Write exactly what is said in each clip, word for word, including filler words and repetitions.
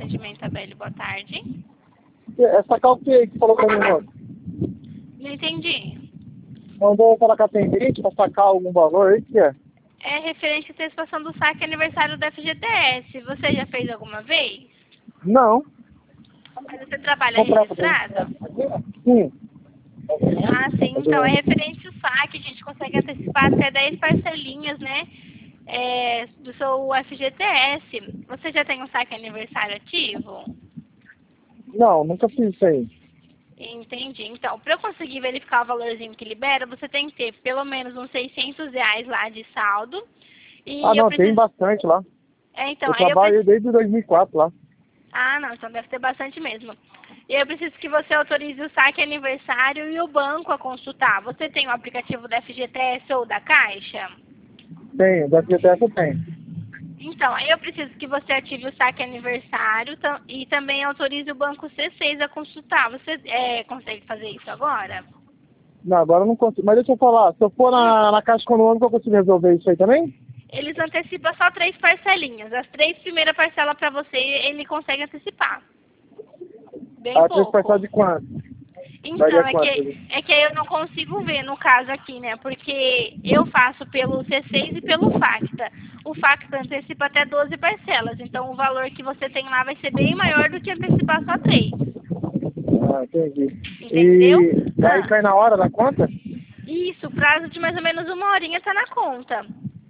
atendimento, Abelio. Boa tarde. É sacar o que que falou pra mim, mano? Não entendi. Mandou falar com a atendente pra sacar algum valor aí, que é? É referente à antecipação do saque aniversário da F G T S. Você já fez alguma vez? Não. Mas você trabalha Comprar registrado? Sim. Ah, sim. Então, é referente ao saque. A gente consegue antecipar até dez parcelinhas, né? É, do seu F G T S. Você já tem um saque aniversário ativo? Não, nunca fiz isso aí. Entendi. Então, para eu conseguir verificar o valorzinho que libera, você tem que ter pelo menos uns seiscentos reais lá de saldo. E Ah, eu não, preciso... tem bastante lá. É, então, Eu aí eu trabalho preciso... desde dois mil e quatro lá. Ah, não, então deve ter bastante mesmo. E eu preciso que você autorize o saque aniversário e o banco a consultar. Você tem o aplicativo da F G T S ou da Caixa? Tenho, da F G T S eu tenho. Então, aí eu preciso que você ative o saque aniversário tam- e também autorize o banco C seis a consultar. Você é, consegue fazer isso agora? Não, agora eu não consigo. Mas deixa eu falar, se eu for na, na Caixa Econômica, eu consigo resolver isso aí também? Eles antecipam só três parcelinhas. As três primeiras parcelas para você, ele consegue antecipar. Bem Ah, três pouco. parcelas de quanto? Então, Daria é quanto? que, é que eu não consigo ver no caso aqui, né? Porque eu faço pelo C seis e pelo Facta. O Facta antecipa até doze parcelas. Então, o valor que você tem lá vai ser bem maior do que antecipar só três. Ah, entendi. Entendeu? E aí Ah, cai na hora da conta? isso, prazo de mais ou menos uma horinha tá na conta.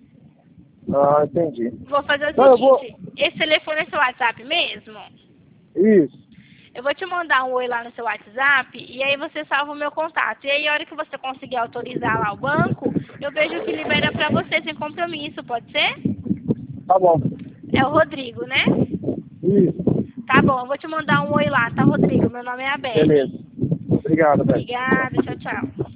Ah, entendi. Vou fazer o Não, eu vou... seguinte, esse telefone é seu WhatsApp mesmo? Isso. Eu vou te mandar um oi lá no seu WhatsApp e aí você salva o meu contato. E aí, a hora que você conseguir autorizar lá o banco, eu vejo que libera pra você sem compromisso, pode ser? Tá bom. É o Rodrigo, né? Isso. Tá bom, eu vou te mandar um oi lá, tá, Rodrigo? Meu nome é Abel. Beleza. Obrigado, velho. Obrigada, tchau, tchau.